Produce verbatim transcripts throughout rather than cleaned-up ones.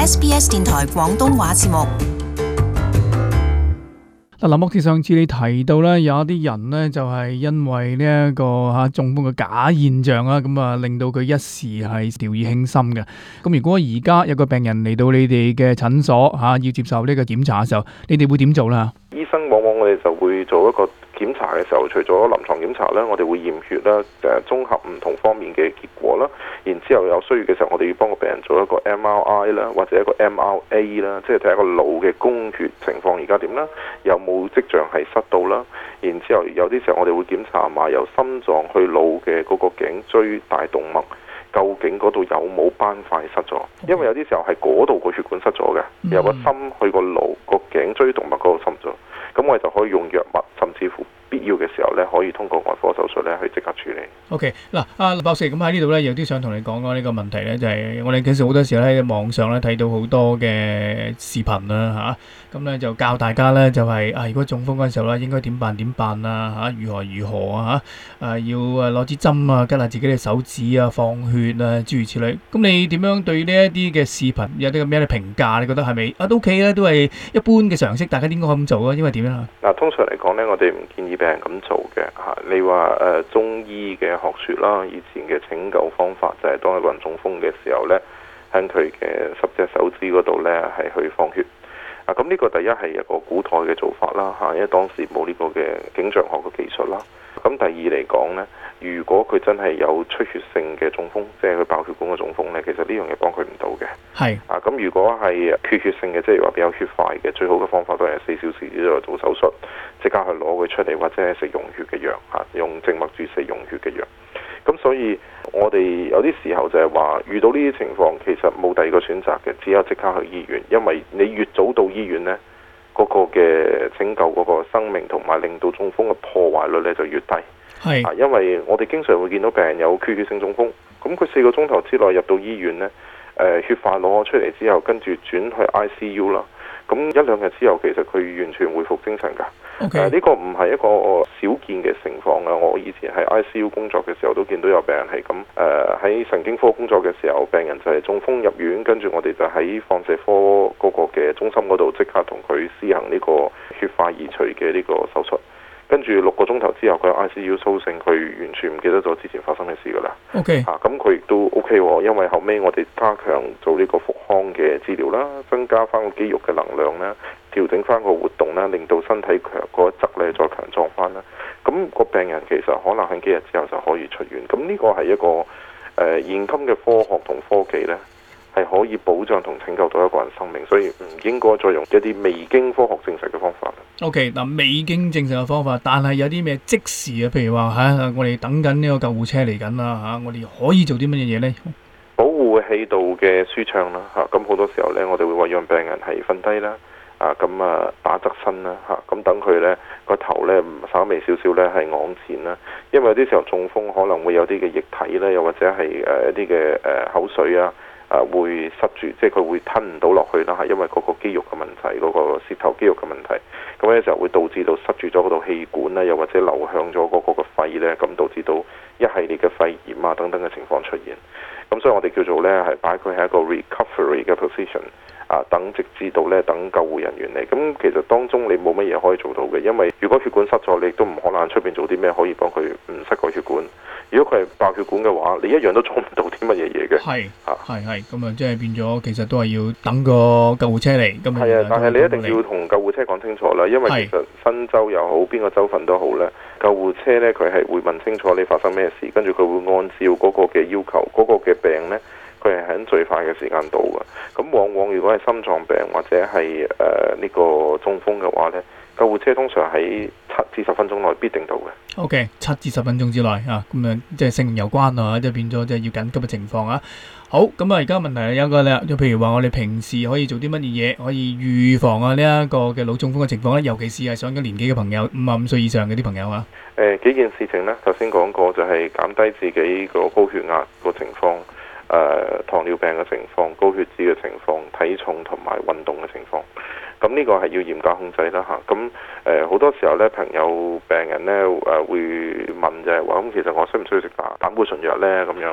S B S 電台廣東話節目。 嗱，林博士，上次你提到咧，有一啲人咧就係因為呢一個嚇中風嘅假現象啦，咁啊令到佢一時係掉以輕心嘅。咁如果而家有個病人嚟到你哋嘅診所嚇，要接受呢個檢查嘅時候，你哋會點做啦？ 醫生往往我哋就會做一個檢查嘅時候，除咗臨床檢查咧，我哋會驗血啦，誒綜合唔同方面嘅結果啦。然之後有需要嘅時候，我哋要幫個病人做一個 M R I 啦，或者一個 M R A 啦，即係睇下個腦嘅供血情況而家點啦，有冇跡象係塞到啦。然之後有啲時候我哋會檢查埋由心臟去腦嘅嗰個頸椎大動脈，究竟嗰度有冇斑塊塞咗？因為有啲時候係嗰度個血管塞咗嘅，由個心去個腦個頸椎動脈嗰度塞咗。咁我哋就可以用藥物，甚至乎必要嘅時候咧，可以通過外科手術咧去即刻處理。 OK， 嗱，阿林博士，咁喺呢度咧有啲想同你講講呢個問題咧，就係、是、我哋其實好多時咧喺網上咧睇到好多嘅視頻啦嚇，咁、啊、咧就教大家咧就係、是、啊，如果中風嗰陣時候咧應該點辦點辦啊嚇，如何如何啊嚇，啊要誒攞支針啊，拮下自己嘅手指啊，放血啊，諸如此類。咁你點樣對呢一啲嘅視頻有啲咁咩嘅評價？你覺得係咪啊都 OK 咧？都係一般嘅常識，大家應該咁做啊？因為點樣啊？ 嗱，通常嚟講咧，我哋唔建議病人咁做嘅嚇。你話誒、呃、中醫嘅學説啦，以前嘅拯救方法就係當一個人中風嘅時候咧，喺佢嘅十隻手指嗰度咧係去放血。啊，咁呢個第一係一個古代嘅做法啦嚇，因為當時冇呢個嘅景象學嘅技術啦。咁第二嚟講呢，如果佢真係有出血性嘅中風，即係佢爆血管嘅中風呢，其實呢樣嘢幫佢唔到嘅。係啊，咁如果係缺血性嘅，即係話比較血塊嘅，最好嘅方法都係四小時之內做手術，即刻去攞佢出嚟，或者係食溶血嘅藥嚇，用靜脈注射溶血嘅藥。咁所以我哋有啲時候就係話遇到呢啲情況，其實冇第二個選擇嘅，只有即刻去醫院，因為你越早到醫院呢，嗰個嘅拯救嗰個生命同埋令到中風嘅破壞率咧就越低。係啊，因為我哋經常會見到病人有缺血性中風，咁佢四個鐘頭之內入到醫院呢，誒血塊攞咗出嚟之後，跟住轉去 I C U 啦。咁一兩日之後，其實佢完全恢復精神㗎。OK，呢、呃這個唔係一個少見嘅情況啊！我以前喺 I C U 工作嘅時候，都見到有病人係咁。誒喺神經科工作嘅時候，病人就係中風入院，跟住我哋就喺放射科嗰個嘅中心嗰度即刻同佢施行呢個血塊移除嘅呢個手術。跟住六個鐘頭之後，佢 I C U 蘇醒，佢完全唔記得咗之前發生嘅事㗎啦。OK，嚇咁佢亦都 OK 喎，因為後尾我哋加強做呢個復康嘅治療啦，增加翻個肌肉嘅能量啦，調整翻個活動啦，令到身體強嗰一側咧再強壯翻啦。咁、那個病人其實可能喺幾日之後就可以出院。咁呢個係一個誒、呃、現今嘅科學同科技咧，係可以保障同拯救到一個人生命，所以唔應該再用一啲未經科學證實嘅方法。 O.K. 嗱，未經證實嘅方法，但係有啲咩即時啊？譬如話嚇、啊，我哋等緊呢個救護車嚟緊啦嚇，我哋可以做啲乜嘢嘢呢？ 保護氣道嘅舒暢啦嚇，咁、啊、好多時候咧，我哋會話讓病人係瞓低啦，啊咁啊打側身啦嚇，咁等佢咧個頭咧稍微少少咧係昂前啦，因為有啲時候中風可能會有啲嘅液體咧，又或者係誒一啲嘅誒口水啊。啊，會塞住，即係佢會吞唔到落去啦，係因為嗰個肌肉嘅問題，嗰、嗰個舌頭肌肉嘅問題，咁呢時候會導致到塞住咗嗰度氣管啦，又或者流向咗嗰個個肺咧，咁導致到一系列嘅肺炎啊等等嘅情況出現。咁所以我哋叫做咧係擺佢喺一個 recovery 嘅 position， 啊等直至到咧等救護人員嚟。咁其實當中你冇乜嘢可以做到嘅，因為如果血管塞咗，你都唔可能出邊做啲咩可以幫佢唔塞個血管。如果佢係爆血管嘅話，你一樣都做唔到啲乜嘢嘢嘅。係啊，係係咁啊，即係變咗，其實都係要等個救護車嚟。咁係啊，但係你一定要同救護車講清楚啦，因為其實新州又好，邊個州份都好咧，救護車咧佢係會問清楚你發生咩事，跟住佢會按照嗰個嘅要求，嗰、嗰個嘅病咧，佢係喺最快嘅時間到嘅。咁往往如果係心臟病或者係誒呢個中風嘅話咧，救護車通常喺七至十分鐘內必定到嘅。O K， 七至十分鐘之內啊，咁啊，即係性命有關啊，即係變咗即係要緊急嘅情況啊。好，咁啊，而家問題有一個咧，就譬如話我哋平時可以做啲乜嘢可以預防啊呢一個嘅腦中風嘅情況咧，尤其是係上咗年紀嘅朋友，五十五歲以上嘅啲朋友啊。 誒、呃，幾件事情咧，頭先講過就係減低自己個高血壓個情況，誒、呃，糖尿病嘅情況，高血脂嘅情況，體重同埋運動嘅情況。咁呢個係要嚴格控制啦嚇。咁誒好多時候咧，朋友病人咧誒、呃、會問就係話，咁其實我需唔需要食膽膽固醇藥咧咁樣？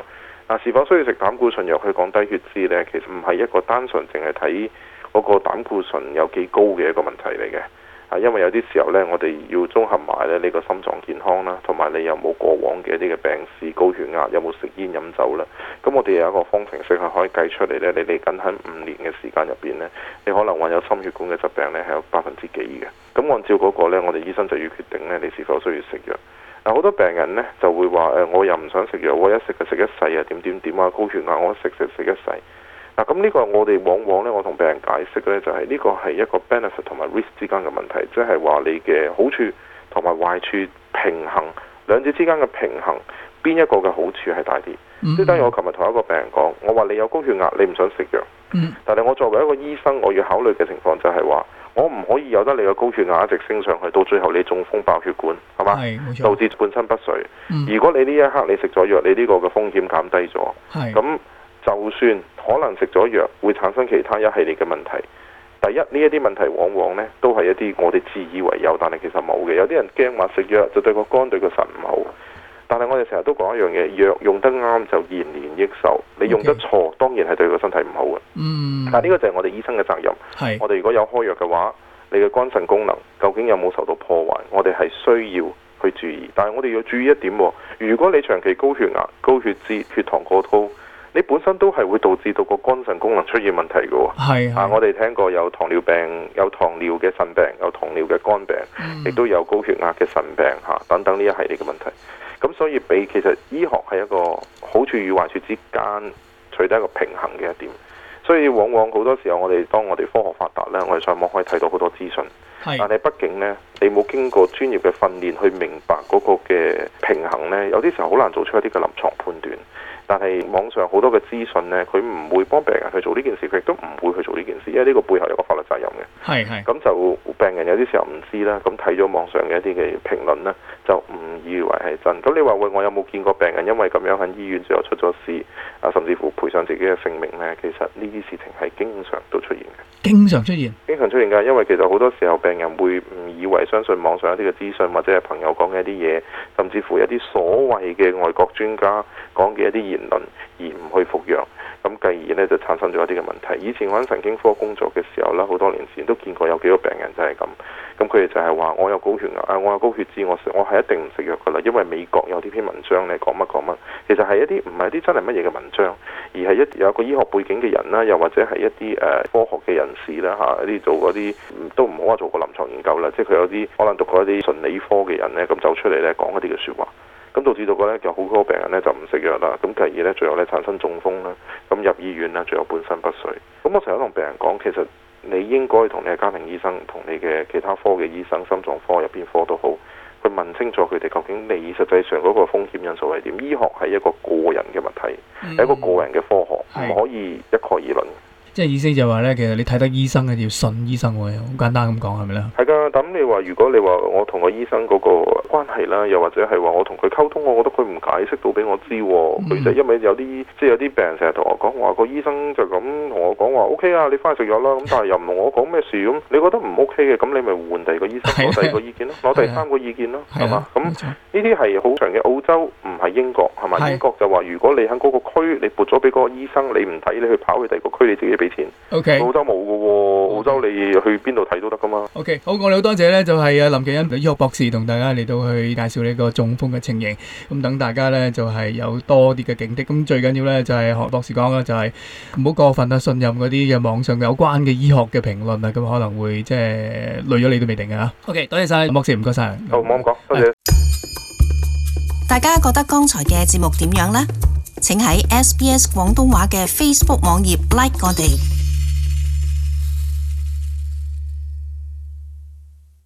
啊，是否需要食膽固醇藥去降低血脂呢？其實唔係一個單純淨係睇嗰個膽固醇有幾高嘅一個問題嚟嘅。啊，因為有啲時候呢，我哋要綜合埋咧你個心臟健康啦，同埋你有冇過往嘅一啲嘅病史、高血壓，有冇食煙飲酒啦。咁我哋有一個方程式係可以計出嚟呢，你嚟緊喺五年嘅時間入邊呢，你可能患有心血管嘅疾病呢係有百分之幾嘅。咁按照嗰個呢，我哋醫生就要決定呢，你是否需要食藥。嗱，好多病人呢就會話誒，我又唔想食藥，我一食就食一世啊，點點點啊，高血壓我食就食一世。嗱，咁呢個我哋往往呢，我同病人解釋呢，就係呢個係一個 benefit 同埋 risk 之間嘅問題，即係話你嘅好處同埋壞處平衡，兩者之間嘅平衡，邊一個嘅好處係大啲？即係等於我琴日同一個病人講，我話你有高血壓，你唔想食藥，嗯、但係我作為一個醫生，我要考慮嘅情況就係話，我唔可以由得你嘅高血壓一直升上去，到最後你中風爆血管，係嘛？導致半身不遂。嗯、如果你呢一刻你食咗藥，你呢個嘅風險減低咗，咁就算可能食咗藥會產生其他一系列嘅問題。第一，呢一啲問題往往呢都係一啲我哋自以為有，但係其實冇嘅。有啲人驚話食藥就對個肝對個腎唔好。但係我哋成日都講一樣嘢，藥用得啱就延年益壽，你用得錯，Okay. 當然係對個身體唔好嘅。嗯，但係呢個就係我哋醫生嘅責任。係，我哋如果有開藥嘅話，你嘅肝腎功能究竟有冇受到破壞，我哋係需要去注意。但係我哋要注意一點，如果你長期高血壓、高血脂、血糖過高，你本身都係會導致到個肝腎功能出現問題嘅。係啊，我哋聽過有糖尿病、有糖尿嘅腎病、有糖尿嘅肝病，亦、嗯、都有高血壓嘅腎病嚇等等呢一系列嘅問題。咁所以比其實醫學係一個好處與壞處之間取得一個平衡嘅一點，所以往往好多時候我哋當我哋科學發達呢，我哋上網可以睇到好多資訊，是但係畢竟呢，你冇經過專業嘅訓練去明白嗰個嘅平衡呢，有啲時候好難做出一啲嘅臨床判斷。但係網上好多嘅資訊呢，佢唔會幫病人去做呢件事，佢亦都唔會去做呢件事，因為呢個背後有個法律責任嘅。係係。咁就病人有啲時候唔知啦，咁睇咗網上嘅一啲嘅評論呢，就誤以為係真。咁你話喂，我有冇見過病人因為咁樣喺醫院最後出咗事啊，甚至乎賠上自己嘅性命呢？其實呢啲事情係經常都出現嘅。經常出現。經常出現㗎，因為其實好多時候病人會誤以為相信網上一啲嘅資訊，或者係朋友講嘅一啲嘢，甚至乎一啲所謂嘅外國專家講嘅一啲言論而唔去服藥，咁繼而呢就產生咗一啲嘅問題。以前我喺神經科工作嘅時候呢，好多年前都見過有幾個病人就係咁，咁佢哋就係話我有高血壓，我有高血脂，我食我係一定唔食藥噶啦，因為美國有啲篇文章呢講乜講乜，其實係一啲唔係一啲真係乜嘢嘅文章，而係一有一個醫學背景嘅人啦，又或者係一啲誒、呃、科學嘅人士啦嚇，一啲做嗰啲都唔好話做過臨床研究啦，即係佢有啲可能讀過一啲純理科嘅人呢，咁走出嚟呢講一啲嘅説話。咁導致到個咧，有好多病人咧就唔食藥啦，咁繼而咧最後咧產生中風啦，咁入醫院啦，最後半身不遂。咁我成日同病人講，其實你應該同你嘅家庭醫生、同你嘅其他科嘅醫生、心臟科入邊科都好，去問清楚佢哋究竟你實際上嗰個風險因素係點。醫學係一個個人嘅問題，係、嗯、一個個人嘅科學，唔是可以一概而論。 即係意思就話咧，其實你睇得醫生嘅要信醫生喎，好簡單咁講係咪咧？係㗎，咁你話如果你話我同個醫生嗰個關係啦，又或者係話我同佢溝通，我覺得佢唔解釋到俾我知，佢就、嗯、因為有啲即係有啲病人成日同我講話，個醫生就咁同我講話 O K 啊，你翻去食藥啦，咁但係又唔同我講咩事咁，你覺得唔 O K 嘅，咁你咪換第二個醫生攞第二個意見咯，攞第三個意見咯，係嘛？咁呢啲係好長嘅。澳洲唔係英國係咪？英國就話如果你喺嗰個區你撥咗俾嗰個醫生，你唔睇你去跑去第二個區，你自己俾錢。 OK， 澳洲冇嘅喎，澳洲你去邊度睇都得噶嘛。 OK，好，我哋好多謝咧，就係啊林奇恩醫學博士同大家嚟到去介紹呢個中風嘅情形，咁等大家咧就係有多啲嘅警惕。咁最緊要咧就係學博士講啦，就係唔好過分啊信任嗰啲嘅網上有關嘅醫學嘅評論啊，咁可能會即係累咗你都未定嘅嚇。OK，多謝晒林博士，唔該晒。 好，唔好咁講，多謝。 大家覺得剛才嘅節目點樣呢？請喺 S B S 廣東話嘅 Facebook 網頁 like 我哋。